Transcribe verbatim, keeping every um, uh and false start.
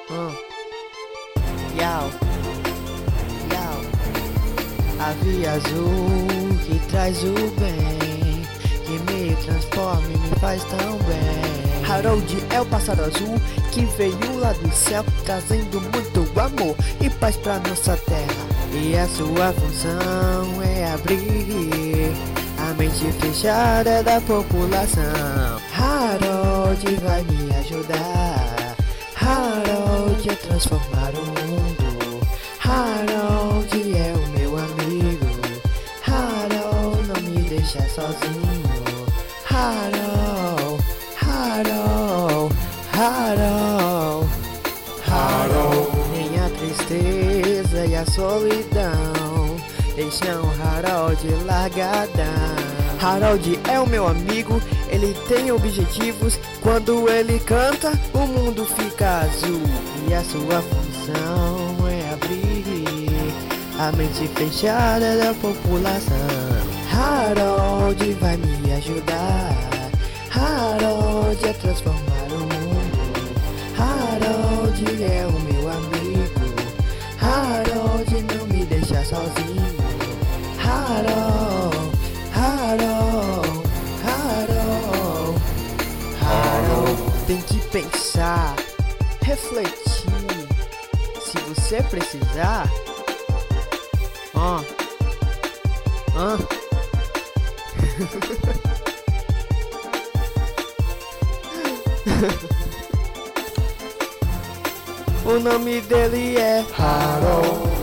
Hum. Yau, yau. A via azul que traz o bem, que me transforma e me faz tão bem. Harold é o pássaro azul que veio lá do céu, trazendo muito amor e paz pra nossa terra. E a sua função é abrir a mente fechada da população. Harold vai me ajudar, Harold é transformar o mundo. Harold é o meu amigo, Harold não me deixa sozinho. Harold, Harold, Harold, Harold. Minha tristeza e a solidão deixam Harold largadão. Harold é o meu amigo, ele tem objetivos. Quando ele canta, o mundo fica azul. E a sua função é abrir a mente fechada da população. Harold vai me ajudar, Harold é transformar o mundo. Harold é o meu amigo, Harold não me deixa sozinho. Harold, Harold, Harold, Harold. Tem que pensar, refletir. Se você precisar, ó, ó. O nome dele é Harold.